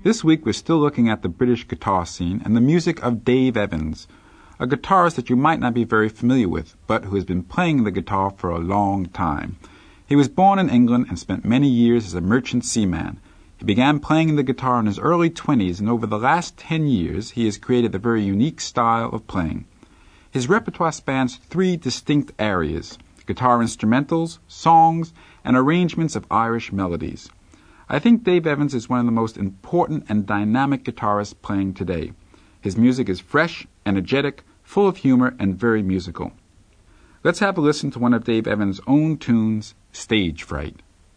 This week we're still looking at the British guitar scene and the music of Dave Evans, a guitarist that you might not be very familiar with, but who has been playing the guitar for a long time. He was born in England and spent many years as a merchant seaman. He began playing the guitar in his early 20s, and over the last 10 years he has created a very unique style of playing. His repertoire spans 3 distinct areas: guitar instrumentals, songs, and arrangements of Irish melodies. I think Dave Evans is one of the most important and dynamic guitarists playing today. His music is fresh, energetic, full of humor, and very musical. Let's have a listen to one of Dave Evans' own tunes, Stage Fright.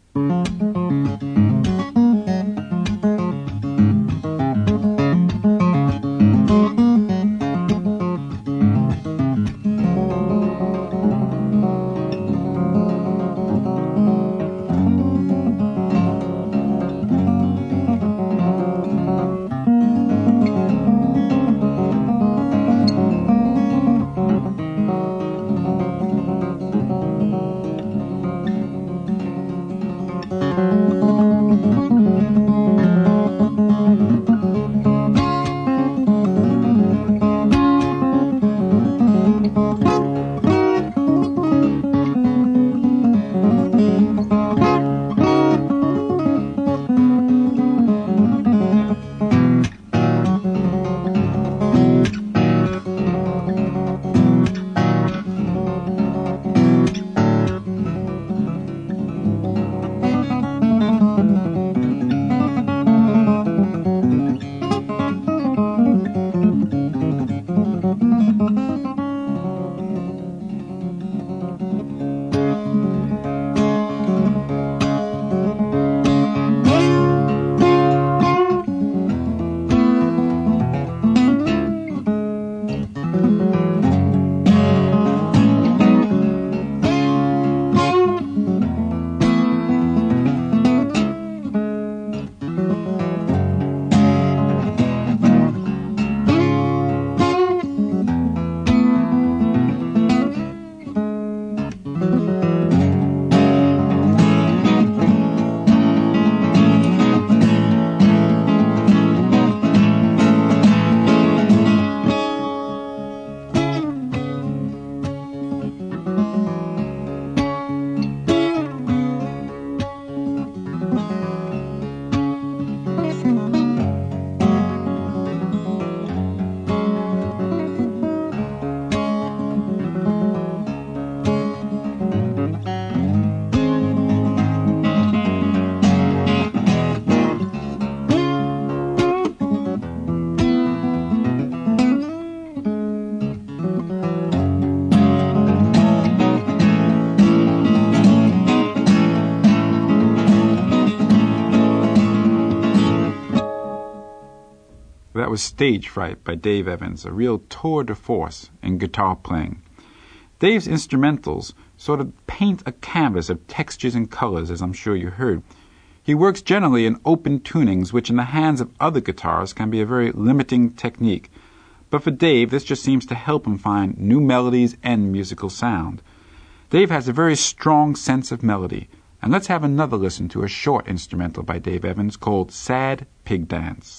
That was Stage Fright by Dave Evans, a real tour de force in guitar playing. Dave's instrumentals sort of paint a canvas of textures and colors, as I'm sure you heard. He works generally in open tunings, which in the hands of other guitarists can be a very limiting technique. But for Dave, this just seems to help him find new melodies and musical sound. Dave has a very strong sense of melody, and let's have another listen to a short instrumental by Dave Evans called Sad Pig Dance.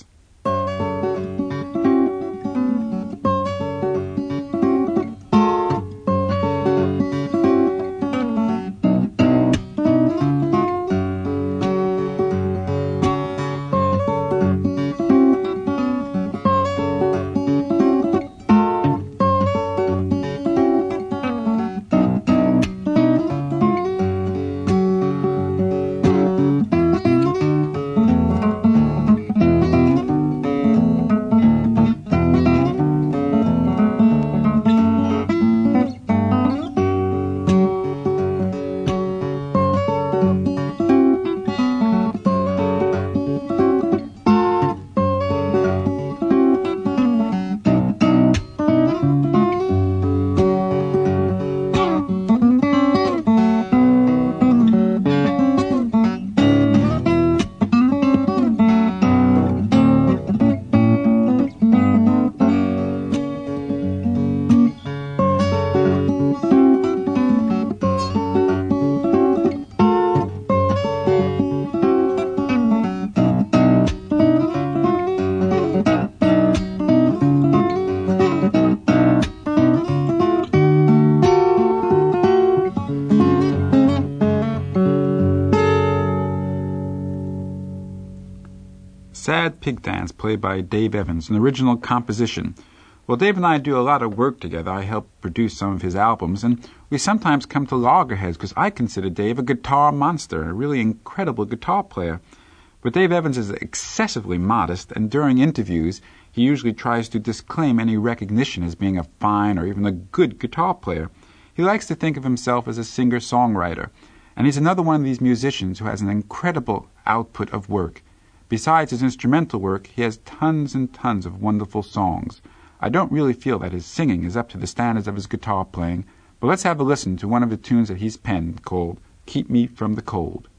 Sad Pig Dance, played by Dave Evans, an original composition. Well, Dave and I do a lot of work together. I help produce some of his albums, and we sometimes come to loggerheads because I consider Dave a guitar monster, a really incredible guitar player. But Dave Evans is excessively modest, and during interviews, he usually tries to disclaim any recognition as being a fine or even a good guitar player. He likes to think of himself as a singer-songwriter, and he's another one of these musicians who has an incredible output of work. Besides his instrumental work, he has tons and tons of wonderful songs. I don't really feel that his singing is up to the standards of his guitar playing, but let's have a listen to one of the tunes that he's penned called Keep Me From the Cold.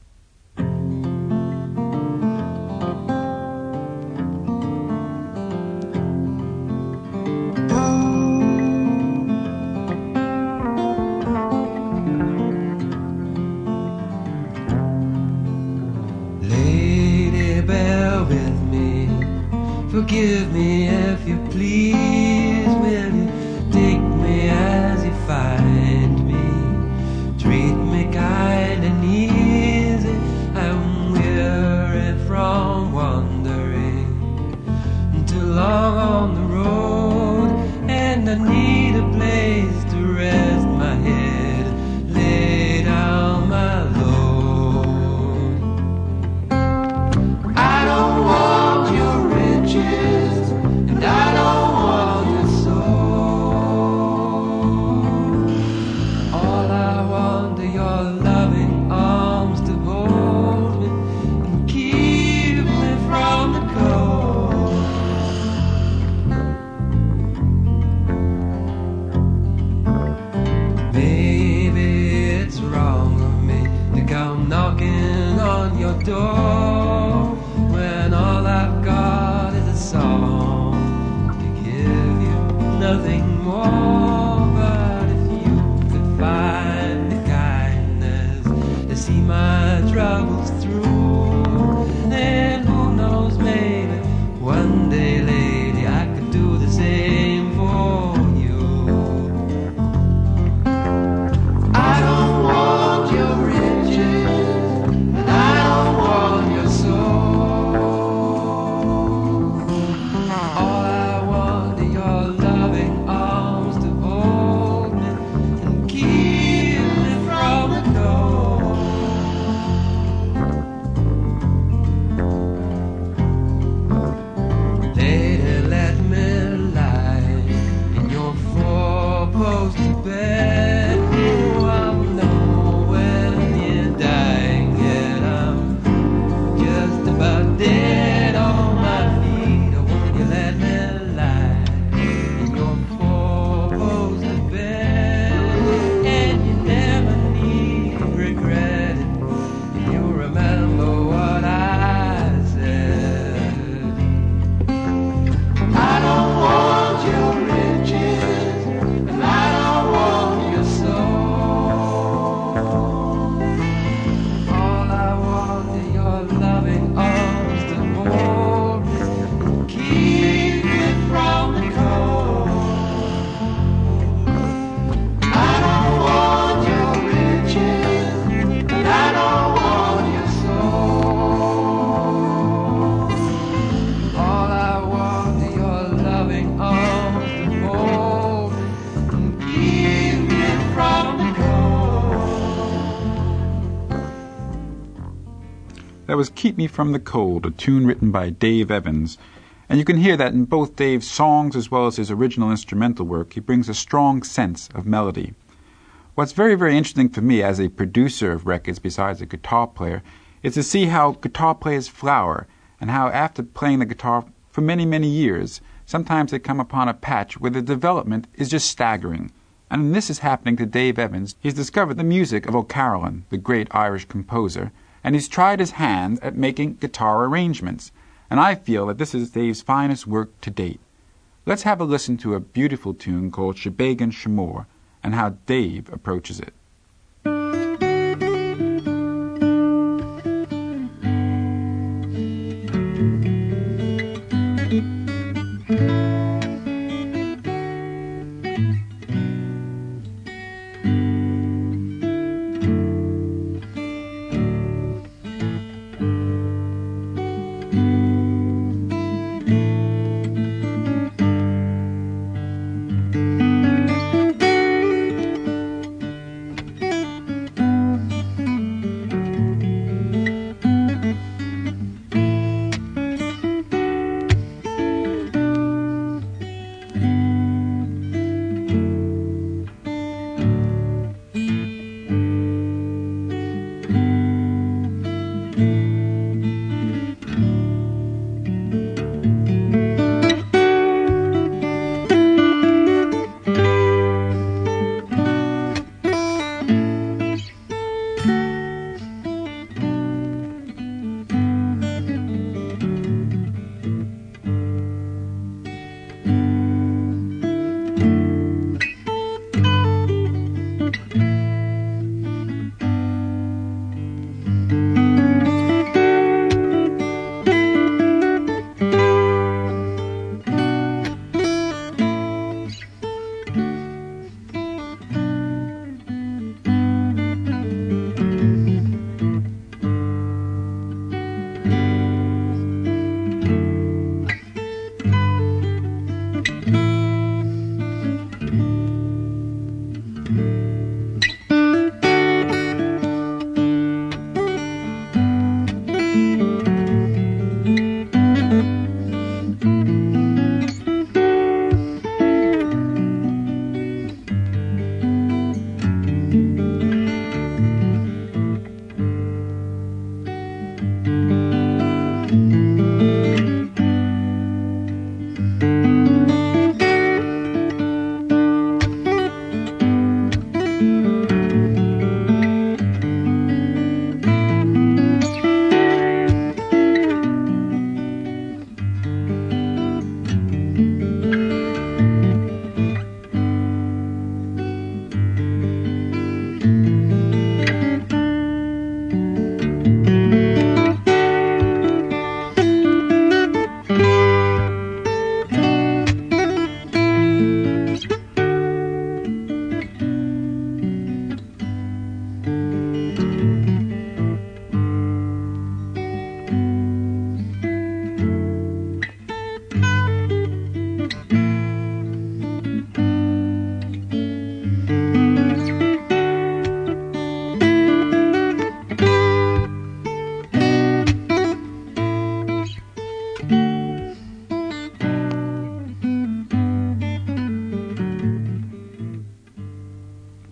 Forgive me if you please, will you take me as you find me, treat me kind and easy, I'm weary from wandering, too long on the road, and I need a place to rest my head, lay down my load. I don't want your riches, and I don't want your soul. All I want are your loving arms to hold me and keep me from the cold. Maybe it's wrong of me to come knocking on your door when all I've got is a song to give you, nothing more. But if you could find the kindness to see my troubles through, then who knows, maybe one day, lady, I could do the same for you. I don't want your riches, and I don't want your soul. All I want are your loving arms to hold me and keep me from the cold. Lady, let me lie in your four-post bed. Oh, I'm nowhere near dying yet. I'm just about dead on my feet. Oh, won't you let me lie in your four-post bed? And you never need regret it if you remember what I said. I don't want your riches, and I don't want your soul. All I want are your loving arms to hold me and keep me from the cold. I don't want your riches, and I don't want your soul. All I want are your loving arms to hold me and keep me from the cold. That was Keep Me From the Cold, a tune written by Dave Evans. And you can hear that in both Dave's songs as well as his original instrumental work, he brings a strong sense of melody. What's very, very interesting for me as a producer of records besides a guitar player is to see how guitar players flower and how after playing the guitar for many, many years, sometimes they come upon a patch where the development is just staggering. And this is happening to Dave Evans. He's discovered the music of O'Carolan, the great Irish composer, and he's tried his hand at making guitar arrangements. And I feel that this is Dave's finest work to date. Let's have a listen to a beautiful tune called Shebegan Shemore and how Dave approaches it.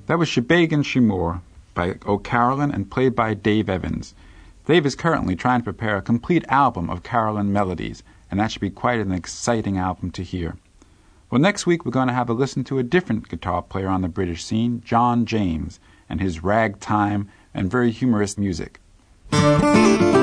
That was Shebagin Shemore by O'Carolan and played by Dave Evans. Dave is currently trying to prepare a complete album of Carolan melodies, and that should be quite an exciting album to hear. Well, next week we're going to have a listen to a different guitar player on the British scene, John James, and his ragtime and very humorous music.